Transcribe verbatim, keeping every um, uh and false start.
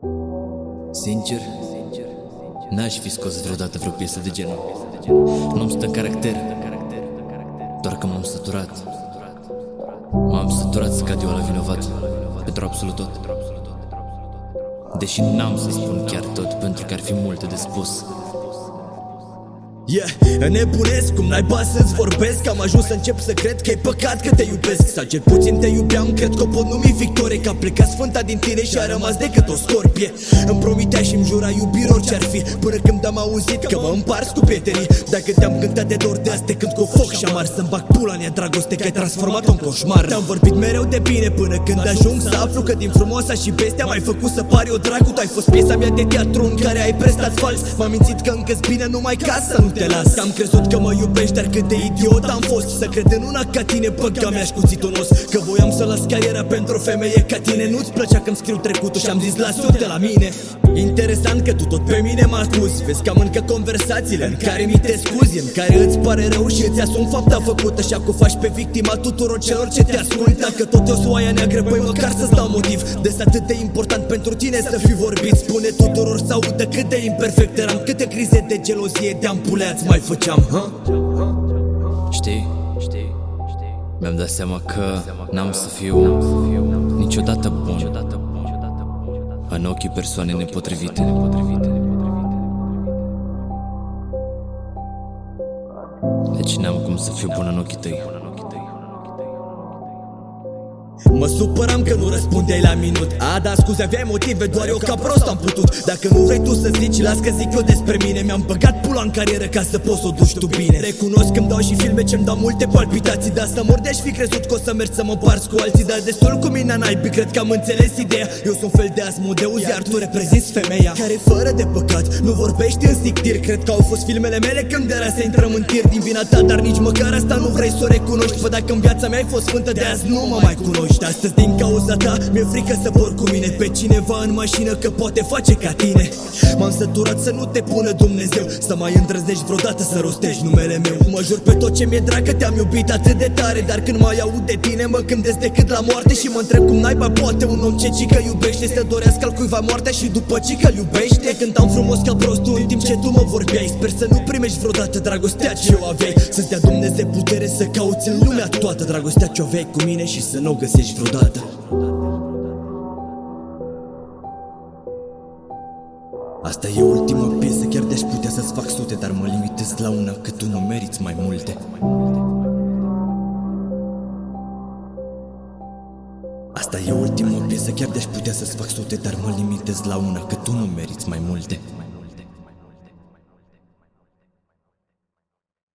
Sincer, n-aș fi scos vreodată vreo piesă de genul. Nu-mi stă în caracter, doar că m-am săturat. M-am săturat să cad eu la vinovat pentru absolut tot. Deși n-am să spun chiar tot, pentru că ar fi multe de spus. Yeah, nebunesc cum n-ai bani să-ți vorbesc. Am ajuns să încep să cred că e păcat că te iubesc. Sau cel puțin te iubeam, cred că o pot numi victorie. Că a plecat sfânta din tine și a rămas decât o scorpie. Îmi promitea și-mi jura iubire orice-ar fi, până când am auzit că mă împarți cu prietenii. Dacă te-am cântat de dor de azi te cânt cu foc și amar, să-mi bag pula în ea dragoste, că ai transformat-o în coșmar. Te-am vorbit mereu de bine până când ajung să aflu că din frumoasa și bestia m-ai făcut să pari o dracu. Tu ai fost piesa mea de teatru în care ai prestat fals. M-am mințit că încă-s bine numai ca să nu te las. Am crezut că mă iubești, dar cât de idiot am fost să cred în una ca tine, băga mi-aș cuțit-o nos. Că voiam să las cariera pentru o femeie ca tine. Nu-ți plăcea că-mi scriu trecutul și am zis las-o de la mine. Interesant că tu tot pe mine mă acuzi. Vezi că am încă conversațiile în care mi te scuzi, în care îți pare rău și îți asumi fapta făcută. Și acum faci pe victima tuturor celor ce te ascultă. Dacă tot e o soaia neagră, băi măcar să-ți dau motiv. Des atât de important pentru tine să fi vorbit. Spune tuturor să audă cât de imperfect eram, câte crize de gelozie de ampuleați mai făceam, ha? Știi, știi, mi-am dat seama că n-am să fiu niciodată bun în ochii persoane nepotrivite. Deci n-am cum să fiu bun în ochii tăi. Mă supăram că nu răspundeai la minut. A, da, scuze, aveai motive, doar eu ca prost am putut. Dacă nu vrei tu să zici, las că zic eu despre mine. Mi-am băgat pula în carieră ca să poți să o duci tu bine. Recunosc că-mi dau și filme ce-mi dau multe palpitații, dar să mor de-aș fi crezut că o să mergi să mă parți cu alții. Dar destul cu mine, naibii, cred că am înțeles ideea. Eu sunt fel de Asmodeus, iar tu reprezinți femeia care fără de păcat nu vorbești în sictir. Cred că au fost filmele mele când era să intrăm în tir din vina ta, dar nici măcar asta nu vrei să o recunoști. Fă, dacă în viața mea ai fost sfântă, de azi nu mă mai cunoști. Astăzi din cauza ta mi-e frică să por cu mine pe cineva în mașină că poate face ca tine. M-am săturat să nu te pună Dumnezeu, să mai îndrăznești vreodată să rostești numele meu. Mă jur pe tot ce mi-e drag că te-am iubit atât de tare, dar când mai aud de tine mă gândesc decât la moarte. Și mă întreb cum naiba poate un om ce cică iubește să dorească al cuiva moartea și după cică iubește. Cântam frumos ca prostul în timp ce tu mă vorbeai. Sper să nu primești vreodată dragostea ce o aveai. Să-ți dea Dumnezeu putere să cauți în lumea toată dragostea ce o aveai cu mine și să nu o găsești vreodată. Asta e ultima piesă, chiar de-aș putea să-ți fac sute, dar mă limitez la una, că tu nu meriți mai multe. Asta e ultima piesă, chiar de-aș putea să-ți fac sute, dar mă limitez la una, că tu nu meriți mai multe.